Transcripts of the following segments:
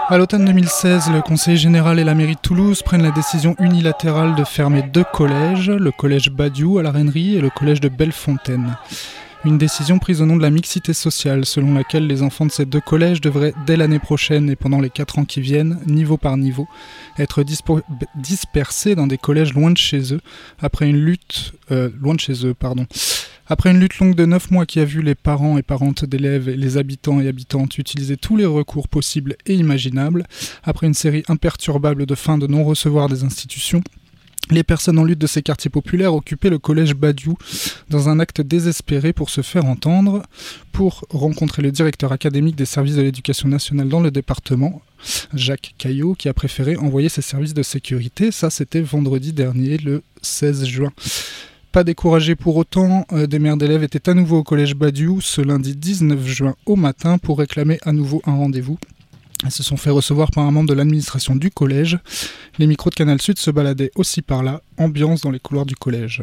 À l'automne 2016, le Conseil général et la mairie de Toulouse prennent la décision unilatérale de fermer 2 collèges, le collège Badiou à la Reinerie et le collège de Bellefontaine. Une décision prise au nom de la mixité sociale, selon laquelle les enfants de ces 2 collèges devraient, dès l'année prochaine et pendant les 4 ans qui viennent, niveau par niveau, être dispersés dans des collèges loin de chez eux, après une lutte longue de 9 mois qui a vu les parents et parentes d'élèves et les habitants et habitantes utiliser tous les recours possibles et imaginables, après une série imperturbable de fins de non-recevoir des institutions, les personnes en lutte de ces quartiers populaires occupaient le collège Badiou dans un acte désespéré pour se faire entendre, pour rencontrer le directeur académique des services de l'éducation nationale dans le département, Jacques Caillot, qui a préféré envoyer ses services de sécurité. Ça, c'était vendredi dernier, le 16 juin. Pas découragés pour autant, des mères d'élèves étaient à nouveau au collège Badiou ce lundi 19 juin au matin pour réclamer à nouveau un rendez-vous. Elles se sont fait recevoir par un membre de l'administration du collège. Les micros de Canal Sud se baladaient aussi par là, ambiance dans les couloirs du collège.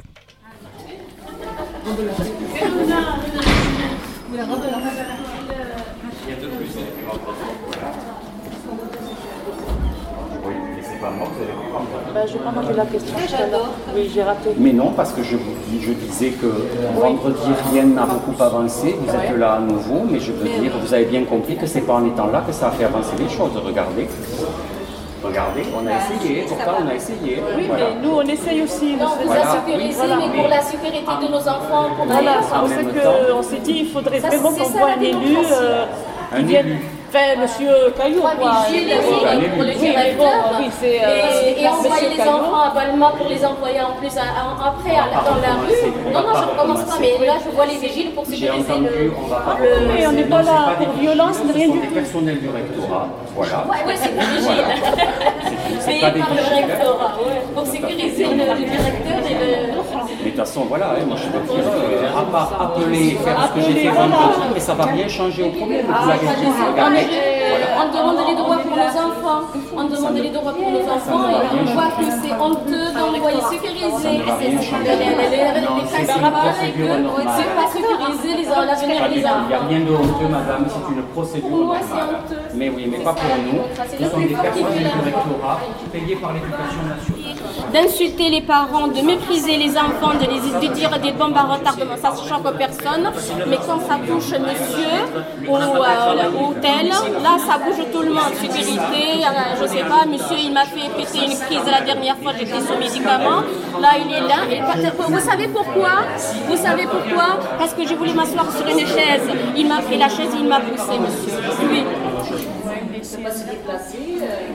Je n'ai pas entendu la question. Oui, j'ai raté. Mais non, parce que je disais que vendredi, rien n'a beaucoup avancé. Vous êtes là à nouveau, mais je veux dire, vous avez bien compris que c'est pas en étant là que ça a fait avancer les choses. Regardez, on a essayé, pourtant on a essayé. Oui, voilà. Mais nous on essaye aussi. Non, vous a sécurisé, mais pour la sécurité de nos enfants. On s'est dit, il faudrait vraiment qu'on voit un élu qui vienne. Enfin, monsieur Caillou, quoi. Pour le directeur. Et envoyer les enfants à Balma pour les envoyer en plus après dans la rue. Non, je ne recommence pas, mais là je vois les vigiles pour sécuriser Mais on n'est pas là pour violence, ni rien du tout. C'est des personnels du rectorat, voilà. Oui, c'est des vigiles. Payés par le rectorat, pour sécuriser le directeur et le... Mais de toute façon, voilà, moi je peux dire, à part appeler, faire ce que j'ai fait vendredi, mais ça ne va rien changer au problème. Vous avez juste regardé. On demande les droits pour nos enfants. On demande les droits pour nos enfants et on voit que c'est honteux d'envoyer sécuriser. C'est pas sécuriser l'avenir des enfants. Il n'y a rien de honteux, madame, c'est une procédure normale. Mais oui, mais pas pour nous. Ce sont des personnels du rectorat payés par l'éducation nationale. D'insulter les parents, de mépriser les enfants, de dire des bombes à retardement, ça ne choque personne. Mais quand ça touche monsieur ou tel, là ça bouge tout le monde. Sécurité, je sais pas, monsieur il m'a fait péter une crise la dernière fois, j'étais sous médicaments. Là il est là. Et vous savez pourquoi? Parce que je voulais m'asseoir sur une chaise. Il m'a fait la chaise et il m'a poussé, monsieur. Oui. Je ne peux pas se déplacer.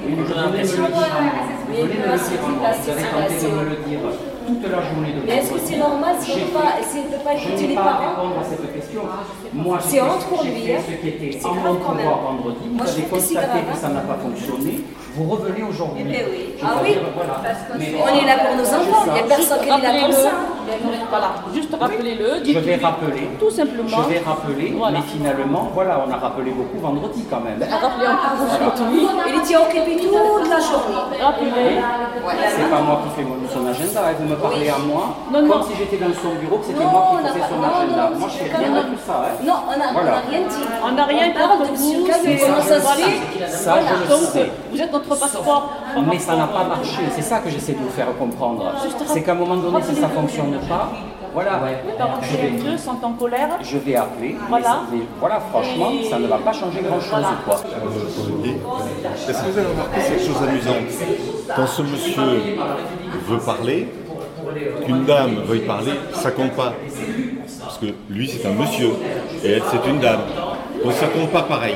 Toute la journée de mais est-ce que c'est normal si on ne peut pas écouter les parents? Je ne vais pas répondre à cette question. Moi, c'est honte pour lui. Ce qui était en mon pouvoir vendredi, vous avez constaté que ça n'a pas fonctionné. Vous revenez aujourd'hui. Oui. On est là pour nos enfants. Il n'y a personne qui est là comme ça. Voilà, juste rappelez-le. Je vais rappeler. Tout simplement. Je vais rappeler, mais finalement, voilà, on a rappelé beaucoup vendredi quand même. Rappelez encore aujourd'hui. Il était occupé toute la journée. Rappelez. C'est pas moi qui fais son agenda, vous me parlez à moi, comme si j'étais dans son bureau, que c'était moi qui faisais son agenda. Moi, je fais rien de tout ça. Non, on n'a rien dit. On n'a rien contre vous. Comment ça se fait? Ça, je le sais. Vous êtes notre passeport. Mais ça n'a pas marché, c'est ça que j'essaie de vous faire comprendre. C'est qu'à un moment donné, si ça ne fonctionne pas, voilà, deux sont en colère. Je vais appeler. Voilà. Voilà, franchement, ça ne va pas changer grand-chose. Quoi. Est-ce que vous avez remarqué cette chose amusante? Quand ce monsieur veut parler, qu'une dame veuille parler, ça compte pas. Parce que lui, c'est un monsieur, et elle, c'est une dame. Donc ça compte pas pareil.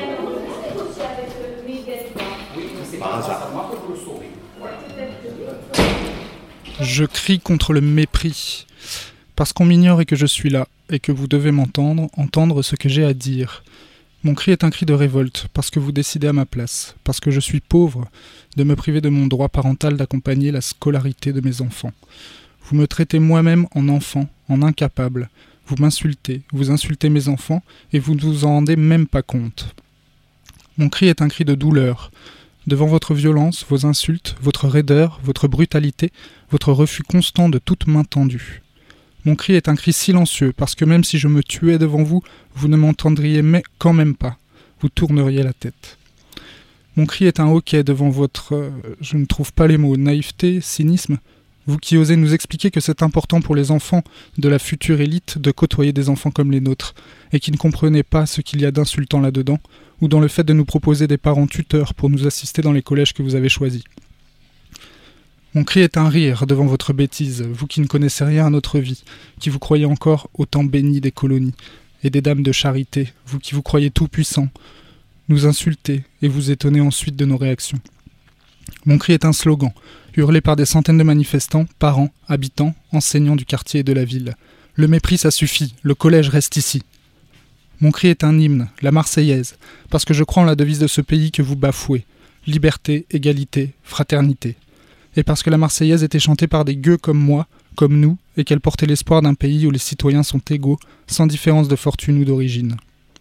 Par hasard. Je crie contre le mépris. Parce qu'on m'ignore et que je suis là, et que vous devez entendre ce que j'ai à dire. Mon cri est un cri de révolte, parce que vous décidez à ma place, parce que je suis pauvre, de me priver de mon droit parental d'accompagner la scolarité de mes enfants. Vous me traitez moi-même en enfant, en incapable. Vous m'insultez, vous insultez mes enfants, et vous ne vous en rendez même pas compte. Mon cri est un cri de douleur. Devant votre violence, vos insultes, votre raideur, votre brutalité, votre refus constant de toute main tendue. Mon cri est un cri silencieux, parce que même si je me tuais devant vous, vous ne m'entendriez quand même pas. Vous tourneriez la tête. Mon cri est un hoquet devant votre, je ne trouve pas les mots, naïveté, cynisme. Vous qui osez nous expliquer que c'est important pour les enfants de la future élite de côtoyer des enfants comme les nôtres, et qui ne comprenez pas ce qu'il y a d'insultant là-dedans, ou dans le fait de nous proposer des parents tuteurs pour nous assister dans les collèges que vous avez choisis. Mon cri est un rire devant votre bêtise, vous qui ne connaissez rien à notre vie, qui vous croyez encore au temps béni des colonies et des dames de charité, vous qui vous croyez tout-puissants, nous insultez et vous étonnez ensuite de nos réactions. Mon cri est un slogan, hurlé par des centaines de manifestants, parents, habitants, enseignants du quartier et de la ville. Le mépris, ça suffit, le collège reste ici. Mon cri est un hymne, la Marseillaise, parce que je crois en la devise de ce pays que vous bafouez. Liberté, égalité, fraternité. Et parce que la Marseillaise était chantée par des gueux comme moi, comme nous, et qu'elle portait l'espoir d'un pays où les citoyens sont égaux, sans différence de fortune ou d'origine.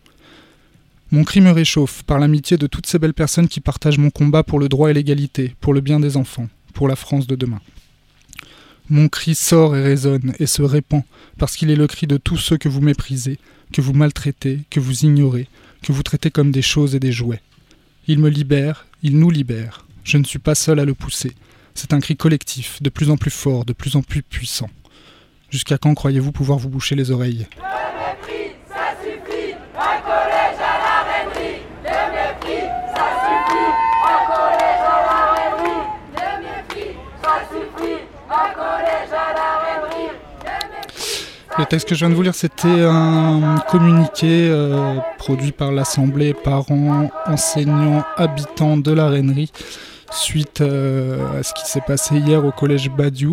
Mon cri me réchauffe par l'amitié de toutes ces belles personnes qui partagent mon combat pour le droit et l'égalité, pour le bien des enfants, pour la France de demain. Mon cri sort et résonne et se répand parce qu'il est le cri de tous ceux que vous méprisez, que vous maltraitez, que vous ignorez, que vous traitez comme des choses et des jouets. Il me libère, il nous libère. Je ne suis pas seul à le pousser. C'est un cri collectif, de plus en plus fort, de plus en plus puissant. Jusqu'à quand croyez-vous pouvoir vous boucher les oreilles ? Le mépris, ça suffit, un collège à la Rainerie. Le mépris, ça suffit, un collège à la Rainerie. Le mépris, ça suffit, un collège à la Rainerie. Le texte que je viens de vous lire, c'était un communiqué produit par l'Assemblée parents, enseignants, habitants de la Rainerie suite à ce qui s'est passé hier au collège Badiou.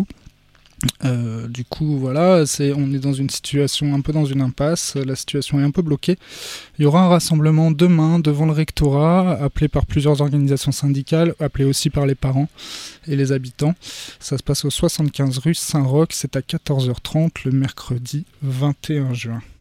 Du coup, voilà, on est dans une situation, un peu dans une impasse, la situation est un peu bloquée. Il y aura un rassemblement demain devant le rectorat, appelé par plusieurs organisations syndicales, appelé aussi par les parents et les habitants. Ça se passe au 75 rue Saint-Roch, c'est à 14h30 le mercredi 21 juin.